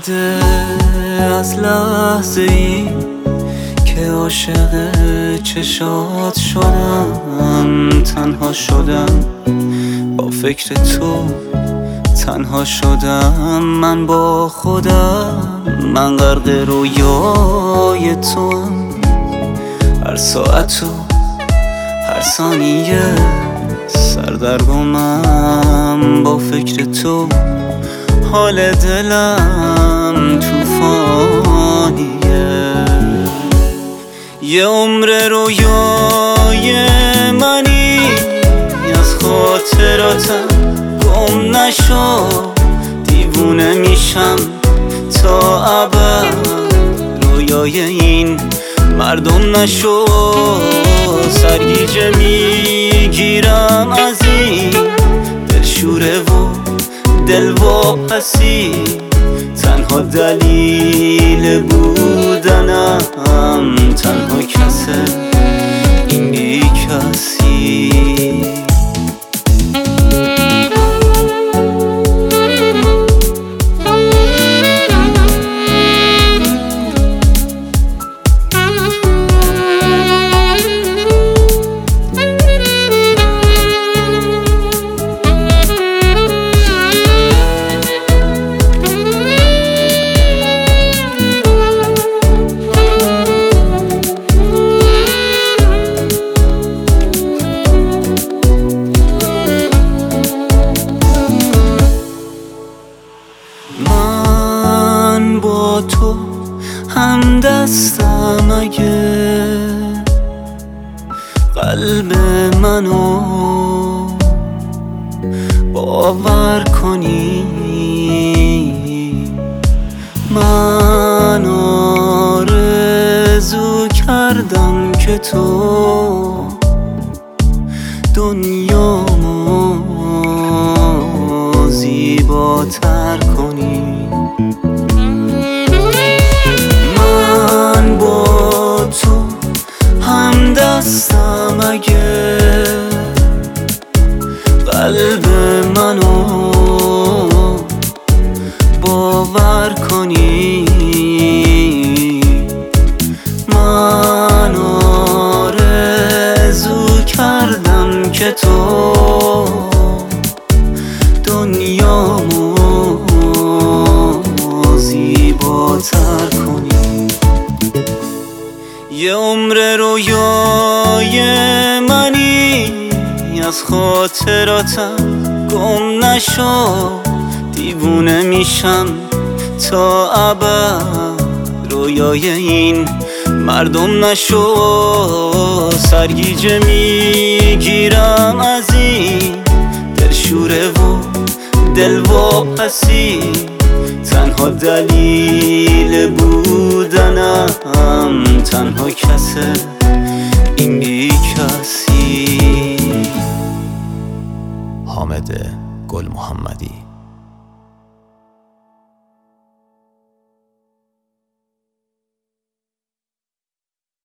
اومده از لحظه ای که عاشق چشات شدم. تنها شدم با فکر تو، تنها شدم من با خودم. من غرق رویای توام، هر ساعت و هر ثانیه سردرگمم با فکر تو. حال دلم توفانیه، یه عمر رویای منی از خاطراتم گم نشو. دیوونه میشم تا ابد، رویای این مردم نشو. سرگیجه میگیرم از این دلشوره و دل واپسی. تنها دلیل بودنم، تنها کسه این بی کسی. من با تو هم دستم، اگه قلب منو باور کنی. من آرزو کردم که تو دنیامو زیباتر کنی. من با تو هم دستم، اگه قلب منو باور کنی. من آرزو کردم که تو دنیامو زیباتر کنی. یه عمر رویای منی از خاطراتم گم نشو. دیوونه میشم تا ابد، رویای این مردم نشو. سرگیجه میگیرم از این دلشوره و دل واپسی. تنها دلیل بودنم، تنها کسه این بی کسی. حامد گل محمدی.